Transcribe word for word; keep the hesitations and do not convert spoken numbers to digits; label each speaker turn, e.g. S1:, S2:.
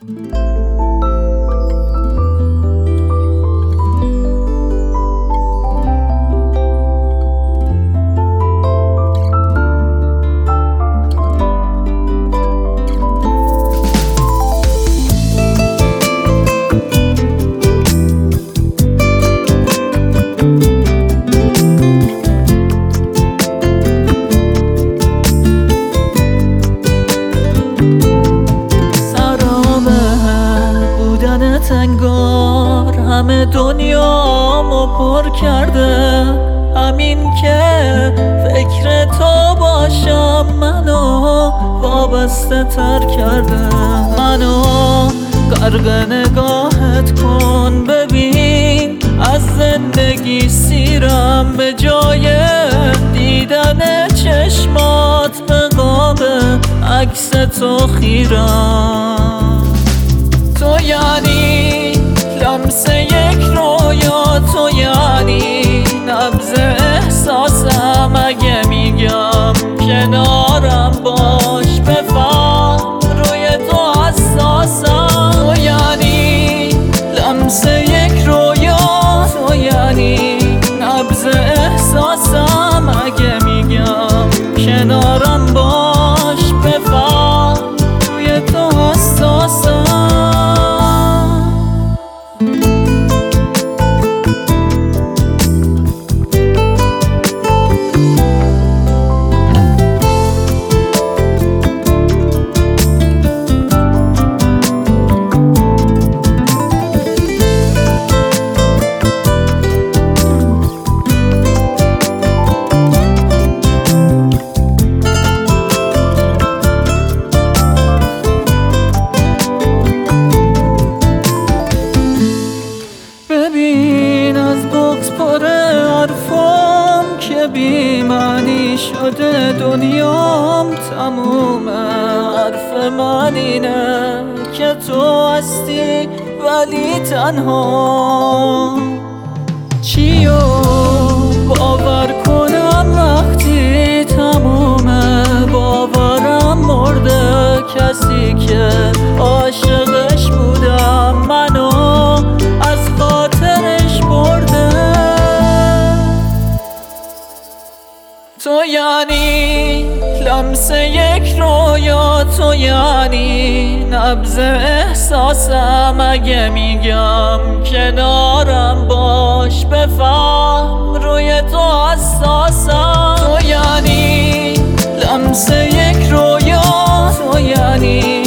S1: انگار همه دنیامو پر کرده، همین که فکر تو باشم منو وابسته تر کرده. منو غرق نگاهت کن، ببین از زندگی سیرم، به جای دیدن چشمات به قاب عکس تو خیرم. تو یعنی لمس یک رویا، تو یعنی نبض احساسم. اگه میگم کنارم باش، بفهم روی تو حساسم. تو یعنی لمس یک رویا، تو یعنی نبض احساسم. اگه میگم کنارم باش، بفهم روی تو حساسم. ببین از بغض پر حرفام که بی معنی شده، دنیام تمومه. حرف من اینه که تو هستی ولی تنها. چیو باور کنم وقتی تمومه، باورم مرده. کسی که عاشقش بودم منو از خاطرش برده. تو یعنی لمس یک رویا، تو یعنی نبض احساسم. اگه میگم کنارم باش، بفهم روی تو حساسم. تو یعنی لمس یک رویا، تو یعنی